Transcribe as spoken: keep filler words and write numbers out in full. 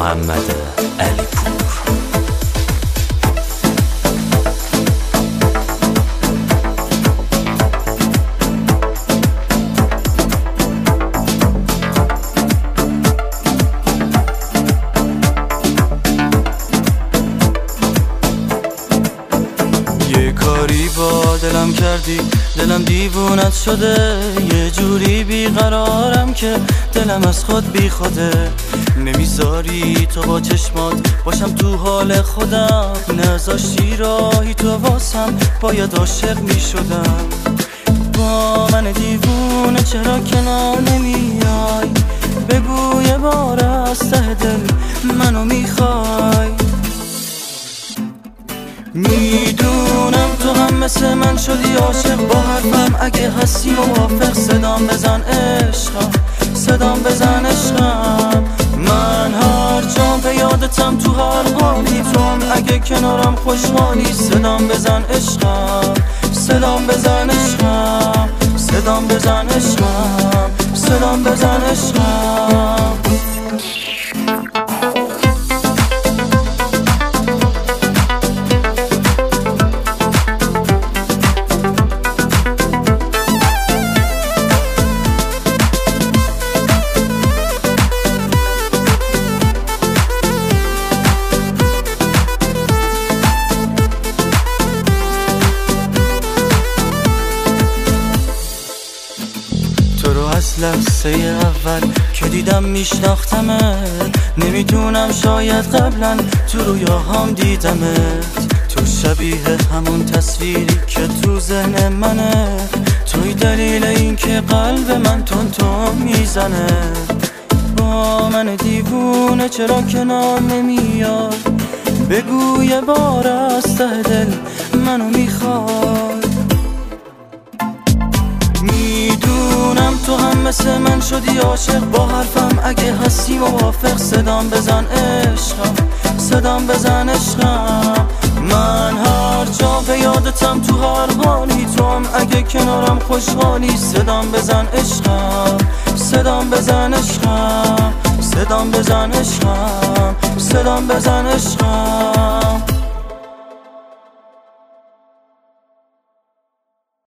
محمد علی پور. یه کاری با دلم کردی، دلم دیوونت شده، یه جوری بیقرارم که دلم از خود بی خوده. نمیذاری تو با چشمات باشم تو حال خودم، نذاشتی راهی تو واسم، باید عاشق میشدم. با من دیوونه چرا کنار نمیای؟ بگو یه بار از ته دل منو میخوای. میدونم تو هم مثل من شدی عاشق، با حرفم اگه هستی موافق، صدام بزن عشقم، صدام بزن عشقم. من هر جام به یادتم تو هر حالی، تو هم اگه کنارم خوشحالی، صدام بزن عشقم، صدام بزن عشقم، صدام بزن عشقم، صدام بزن عشقم. از لحظه اول که دیدم میشناختمت، نمیدونم شاید قبلا تو رویاهام دیدمت. تو شبیه همون تصویری که تو ذهن منه، توی دلیل این که قلب من تون تون میزنه. با من دیوونه چرا کنار نمیای؟ بگو یه بار از ته دل منو میخوای. میدونم تو هم مثل من شدی عاشق، با حرفم اگه هستی موافق، صدام بزن عشقم، صدام بزن عشقم. من هر جا به یادتم تو هر حالی، تو هم اگه کنارم خوشحالی، صدام بزن عشقم، صدام بزن عشقم، صدام بزن عشقم، صدام بزن عشقم.